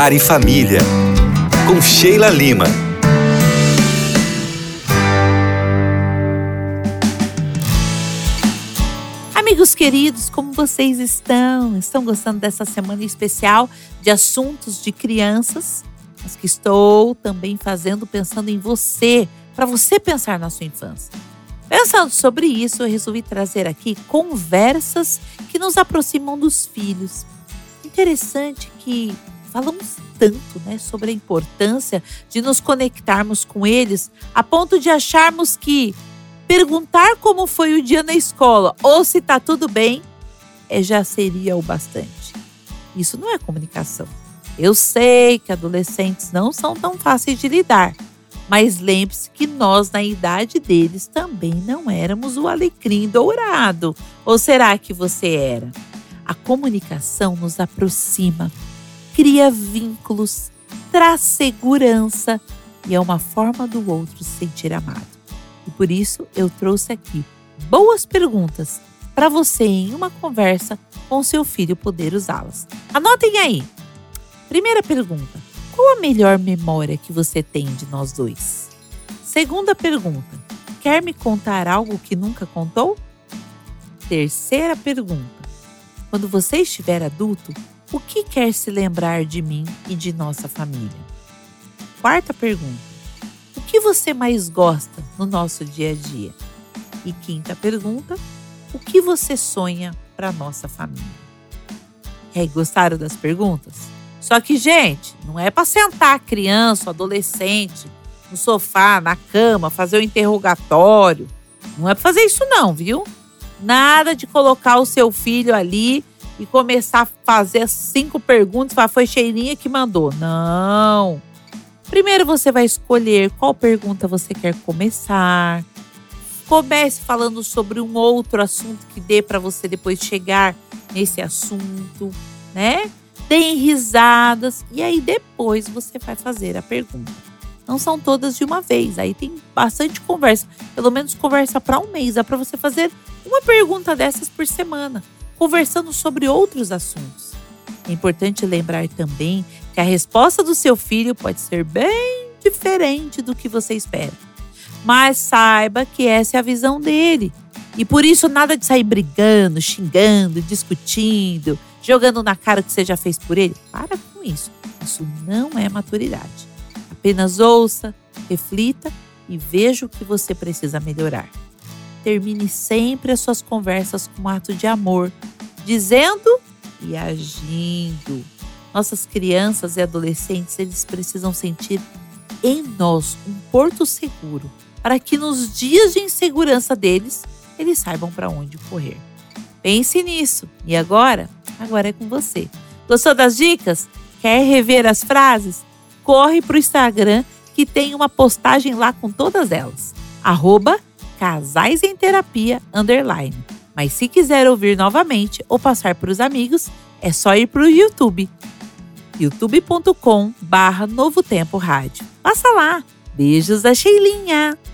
Lar e Família, com Sheila Lima. Amigos queridos, como vocês estão? Estão gostando dessa semana especial de assuntos de crianças? Mas que estou também pensando em você, para você pensar na sua infância. Pensando sobre isso, eu resolvi trazer aqui conversas que nos aproximam dos filhos. Interessante que falamos tanto, sobre a importância de nos conectarmos com eles, a ponto de acharmos que perguntar como foi o dia na escola ou se está tudo bem já seria o bastante. Isso não é comunicação. Eu sei que adolescentes não são tão fáceis de lidar, mas lembre-se que nós, na idade deles, também não éramos o alecrim dourado. Ou será que você era? A comunicação nos aproxima, cria vínculos, traz segurança e é uma forma do outro se sentir amado. E por isso eu trouxe aqui boas perguntas para você em uma conversa com seu filho poder usá-las. Anotem aí. Primeira pergunta: qual a melhor memória que você tem de nós dois? Segunda pergunta: quer me contar algo que nunca contou? Terceira pergunta: quando você estiver adulto, o que quer se lembrar de mim e de nossa família? Quarta pergunta: o que você mais gosta no nosso dia a dia? E quinta pergunta: o que você sonha para nossa família? E aí, gostaram das perguntas? Só que, gente, não é para sentar a criança, o adolescente, no sofá, na cama, fazer o interrogatório. Não é para fazer isso não, viu? Nada de colocar o seu filho ali e começar a fazer 5 perguntas, falar, foi Sheilinha que mandou. Não. Primeiro você vai escolher qual pergunta você quer começar. Comece falando sobre um outro assunto que dê para você depois chegar nesse assunto, Deem risadas e aí depois você vai fazer a pergunta. Não são todas de uma vez, aí tem bastante conversa. Pelo menos conversa para um mês. Dá para você fazer uma pergunta dessas por semana, conversando sobre outros assuntos. É importante lembrar também que a resposta do seu filho pode ser bem diferente do que você espera. Mas saiba que essa é a visão dele. E por isso nada de sair brigando, xingando, discutindo, jogando na cara o que você já fez por ele. Para com isso. Isso não é maturidade. Apenas ouça, reflita e veja o que você precisa melhorar. Termine sempre as suas conversas com um ato de amor, dizendo e agindo. Nossas crianças e adolescentes, eles precisam sentir em nós um porto seguro, para que nos dias de insegurança deles, eles saibam para onde correr. Pense nisso. E agora é com você. Gostou das dicas? Quer rever as frases? Corre para o Instagram que tem uma postagem lá com todas elas. @casaisemterapia_. Mas se quiser ouvir novamente ou passar para os amigos, é só ir para o YouTube. youtube.com/Novo Tempo Rádio. Passa lá. Beijos da Sheilinha.